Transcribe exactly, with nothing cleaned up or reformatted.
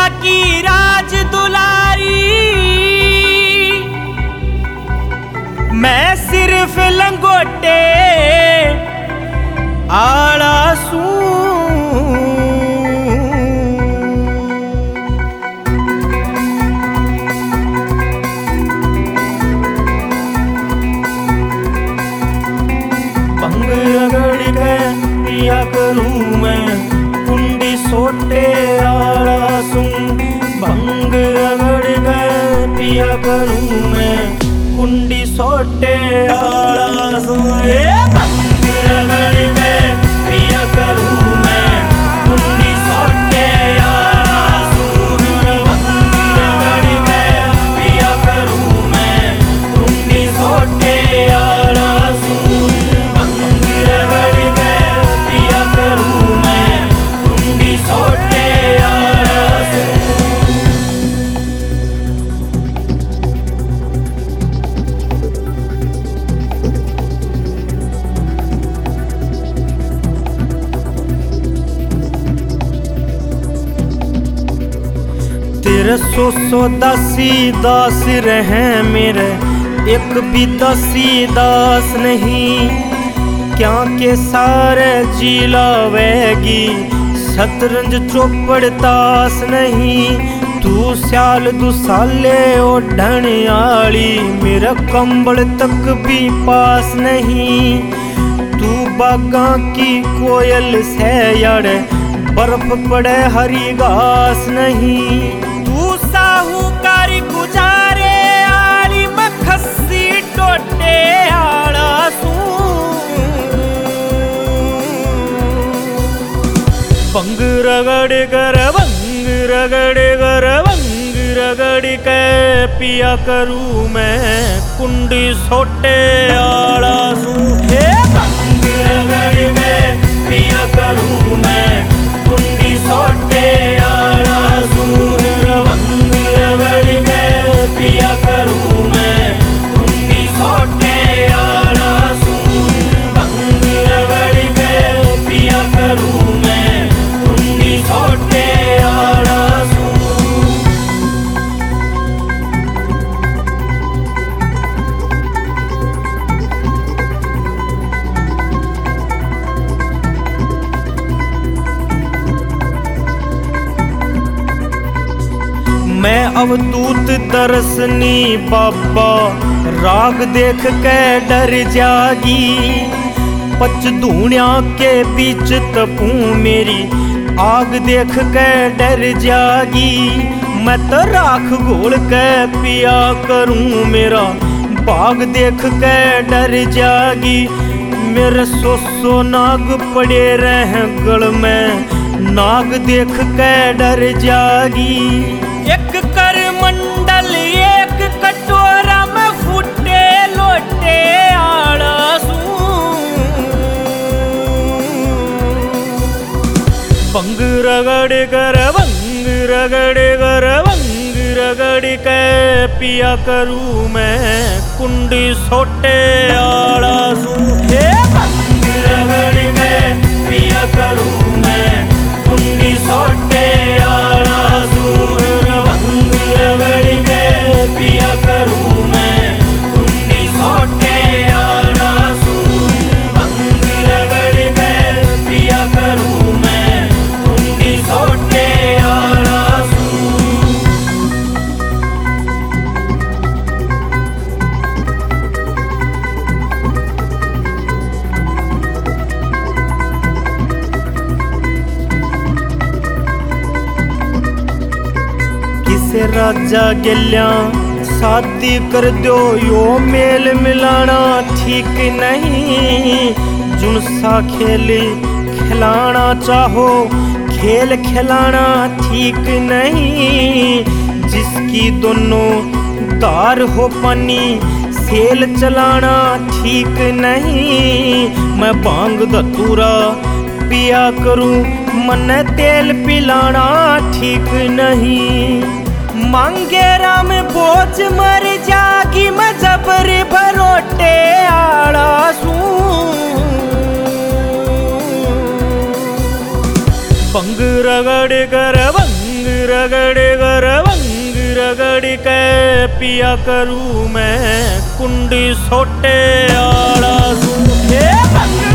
की राज दुलारी, मैं सिर्फ लंगोटे आला सू। भंग रगड़ के पिया करूं मैं कुंडी सोटे आला सू। भंग रगड़ के पिया करूं मैं कुंडी सोटे आला सू। भंग रगड़ के पिया करूं मैं कुंडी सोटे आला सू। भंग रगड़ के पिया करूं मैं कुंडी सोटे आला सू। भंग रगड़ के पिया करूं मैं कुंडी सोटे आला सू। तेरे सो सौ दासी दास रहे मेरे, एक भी दासी दास नहीं। क्या के सारे जिलावेगी शतरंज चौपड़ तास नहीं। तू स्याल दुसाले ओढ़न आली, मेरा कंबल तक भी पास नहीं। तू बागा की कोयल से यार, बर्फ पड़े हरी घास नहीं। तू साहूकारी गुजारे आली, मखसी टोटे आला सू। भंग रगड़ कर भंग रगड़ कर भंग रगड़ के पिया करूं मैं कुंडी सोटे आला सू। भंग रगड़ के पिया करूं मैं कुंडी सोटे आला सू। भंग रगड़ के पिया करूं मैं कुंडी सोटे आला सू। भंग रगड़ के पिया करूं मैं कुंडी सोटे आला सू। मैं अवधूत दर्शनी बाबा, राग देख के डर जागी। पच धूणिया के बीच तपूं मेरी, आग देख के डर जागी। मैं तो राख घोल के पिया करूं मेरा, बाग देख के डर जागी। मेरे सो सो नाग पड़े रह गल में, नाग देख के डर जागी। एक कर मंडल एक कटोरा में फूटे लोटे आला सू। भंग रगड़ कर भंग रगड़ कर भंग रगड़ के पिया करूं मैं कुंडी सोटे आला सू। भंग रगड़ के पिया करूं मैं कुंडी सोटे आला सू। भंग रगड़ के पिया करूं मैं कुंडी सोटे आला सू। भंग रगड़ के पिया करूं मैं कुंडी सोटे आला सू। किसे राजा गेल्या शादी कर दो, यो मेल मिलाना ठीक नहीं। जुनसा खेल खिलाना चाहो, खेल खिलाना ठीक नहीं। जिसकी दोनों दार हो पानी, सेल चलाना ठीक नहीं। मैं भांग धतूरा पिया करूं, मन तेल पिलाना ठीक नहीं। मांगे राम बोझ मर जागी, मैं जबरी भरोटे आला सू। भंग रगड़ कर भंग रगड़ कर भंग रगड़ के पिया करूँ मैं कुंडी सोटे आड़ा सूखे।